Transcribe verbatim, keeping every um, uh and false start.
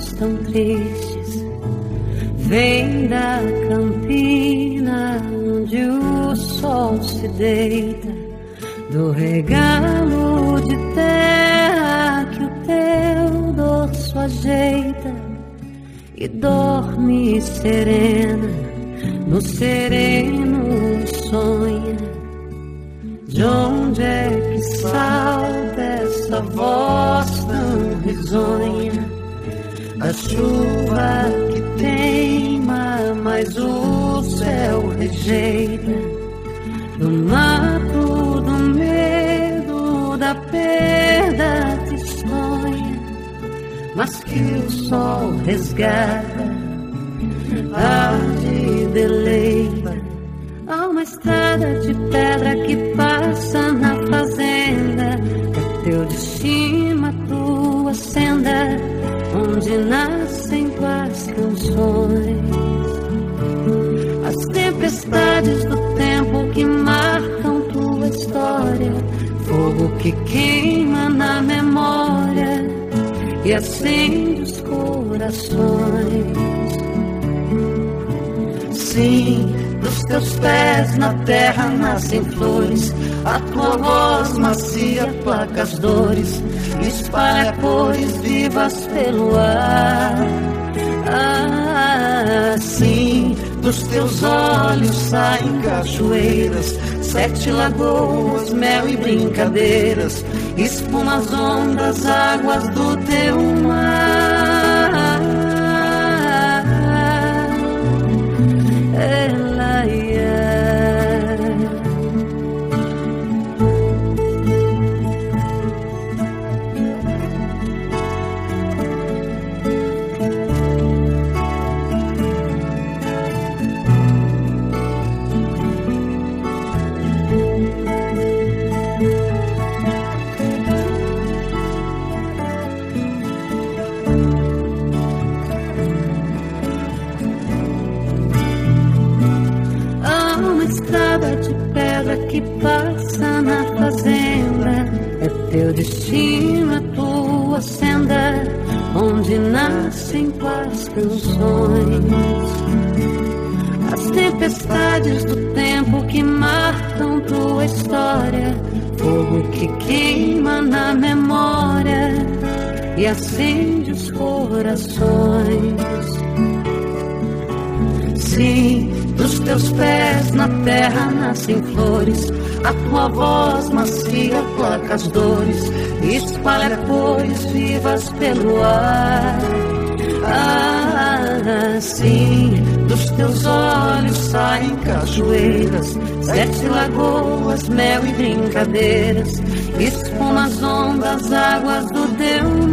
olhos tão tristes vêm da campina onde o sol se deita, do regalo de terra que o teu dorso ajeita, e dorme serena, no sereno sonha. De onde é que salta essa voz tão risonha? A chuva que teima, mas o céu rejeita. Do mato, do medo, da perda te sonha, mas que o sol resgata, tarde deleita. Há uma estrada de pedra que passa na fazenda, é teu destino, a tua senda, onde nascem tuas canções. As tempestades do tempo que marcam tua história, fogo que queima na memória e acende os corações. Sim, dos teus pés na terra nascem flores, a tua voz macia placa as dores, espalha cores vivas pelo ar. Ah, sim, dos teus olhos saem cachoeiras, sete lagoas, mel e brincadeiras, espuma as ondas, águas do teu mar. Ela ia. Estrada de pedra que passa na fazenda, é teu destino, a tua senda, onde nascem tuas canções. As tempestades do tempo que marcam tua história, fogo que queima na memória e acende os corações. Sim, dos teus pés na terra nascem flores, a tua voz macia placa as dores, espalha cores vivas pelo ar. Ah, sim, dos teus olhos saem cachoeiras, sete lagoas, mel e brincadeiras, espuma as ondas, águas do teu